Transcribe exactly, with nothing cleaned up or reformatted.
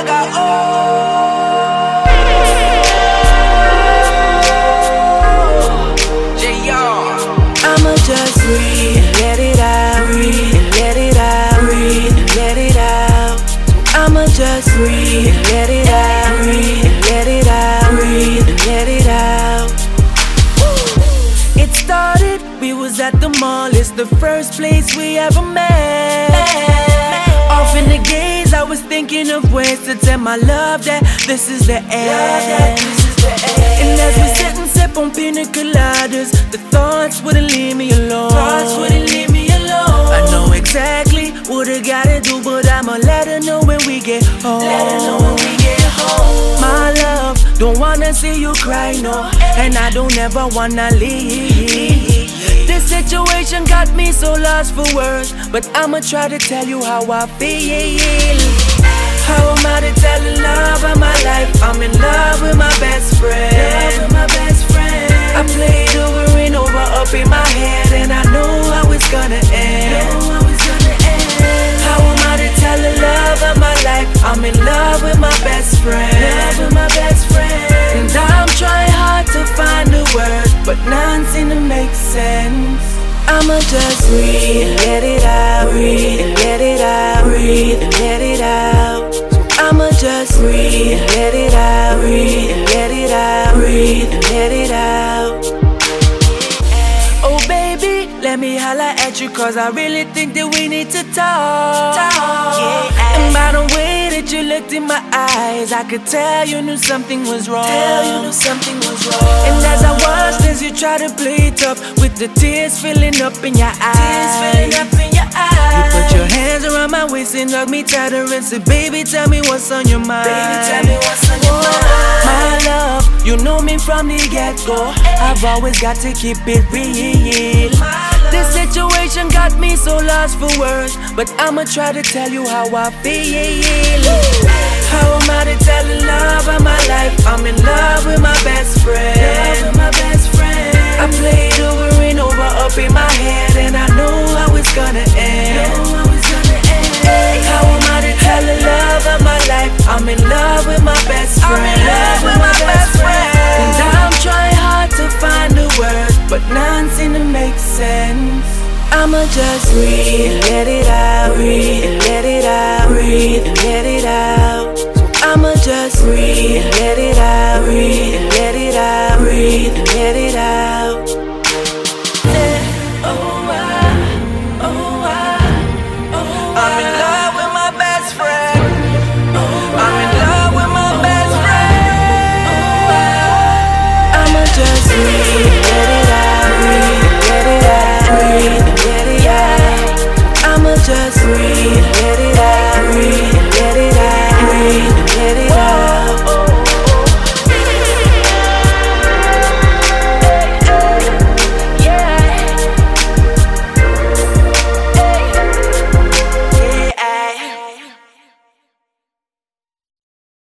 Gaga, oh. I'ma just breathe and let it out, breathe and let it out, breathe and let it out. I'ma just breathe and let it out, breathe and let it out, breathe and let it out. It started, we was at the mall, it's the first place we ever met. Off in the gaze, I was thinking of ways to tell my love that this is the end. And as we sit and sip on pina coladas, the thoughts wouldn't leave me alone. Thoughts wouldn't leave me alone. I know exactly what I gotta do, but I'ma let her know when we get home. Let her know when we get home. My love, don't wanna see you cry, no, and I don't ever wanna leave. This situation got me so lost for words, but I'ma try to tell you how I feel. How am I to tell the love of my life? I'm in love with my best friend. Love with my best friend. I played over and over up in my head, and I know how it's gonna end. Know how it's gonna end. How am I to tell the love of my life? I'm in love with my best friend. Love with my best friend. And I'm trying hard to find the words, but none seem to make sense. I'ma just breathe and let it out, breathe and let it out, breathe and let it out. I'ma just breathe and let it out, breathe and let it out, breathe and let it out. Oh baby, let me holla at you, cause I really think that we need to talk. And by the way that you looked in my eyes, I could tell you knew something was wrong. Tell you knew something was wrong. And as I watched as you try to play tough, with the tears filling up in your eyes, tears filling up in your eyes, you put your hands around my waist and hug me tighter and said, baby, tell me what's on your mind. Baby, tell me what's on your mind. My love, you know me from the get-go. I've always got to keep it real. This situation got me so lost for words, but I'ma try to tell you how I feel. How am I to tell the love of my life? I'm in love with my best friend. Love with my best friend. I played over and over up in my head, and I know how it's gonna end. Know how it's gonna end. How am I to tell the love of my life? I'm in love with my best friend. I'm in love with my best friend. And I'm trying hard to find the words, but none seem to make sense. I'ma just breathe and